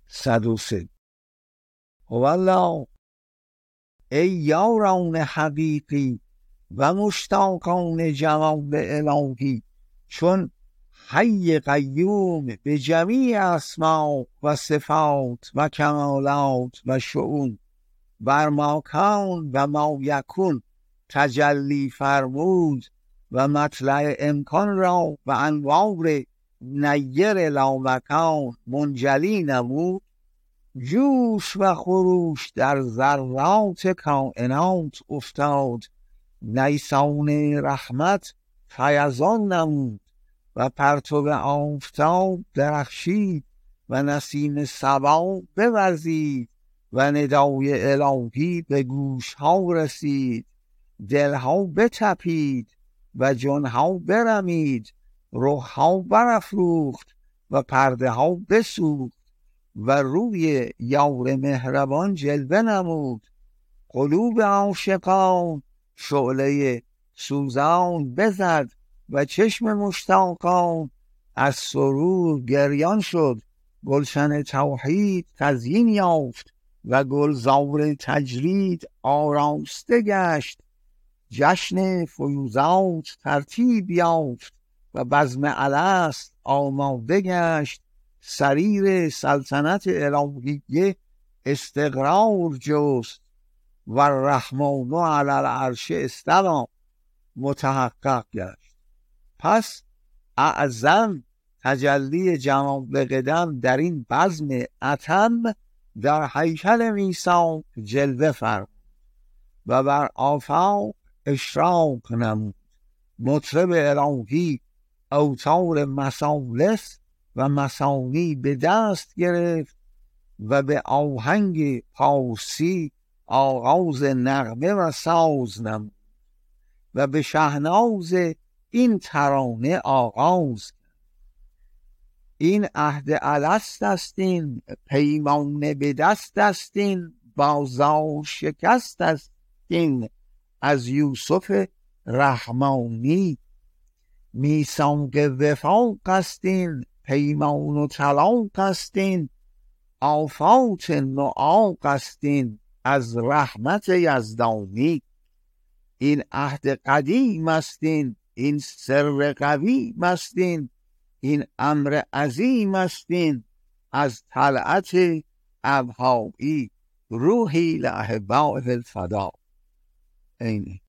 103. والله ای یاران حقیقی و مشتاقان جمال الهی، چون حی قیوم به جمیع اسما و صفات و کمالات و شؤون بر ما کان و ما یکون تجلی فرمود و مطلع امکان را و انوار نیر لامکان منجلی نمود، جوش و خروش در ذرات کائنات افتاد، نیسان رحمت فیضان نمود و پرتو آفتاب درخشید و نسیم صبا بوزید و ندای الهی به گوش ها رسید، دلها بتپید و جنها برمید، روحها برافروخت و پرده ها بسوخت و روی یار مهربان جلوه نمود، قلوب عاشقان شعله سوزان بزد و چشم مشتاقان از سرور گریان شد، گلشن توحید تزیین یافت و گلزار تجرید آراسته گشت، جشن فیوزات ترتیب یافت و بزم الست آماده گشت، سریر سلطنت الهیه استقرار جست و الرحمن علی العرش استوی متحقق گشت. پس اعظم تجلی جمال قدم در این بزم اتم در هیکل میثاق جلوه فرمود و بر آفاق اشراق نمود، مطرب الهی اوتار مثالث و مثانی به دست گرفت و به آهنگ پارسی آغاز نغمه و ساز نمود و به شهناز این ترانه آغاز. این عهد الست استین، پیمان به دست استین، بازار شکست استین از یوسف رحمانی، میثاق وفاق استین، پیمان و طلاق استین، آفات نعاق استین از رحمت یزدانی، این عهد قدیم استین، این سر قوی استین، این امر عظیم استین از طلعت ابهایی، روحی لاحبائه الفدا. اینی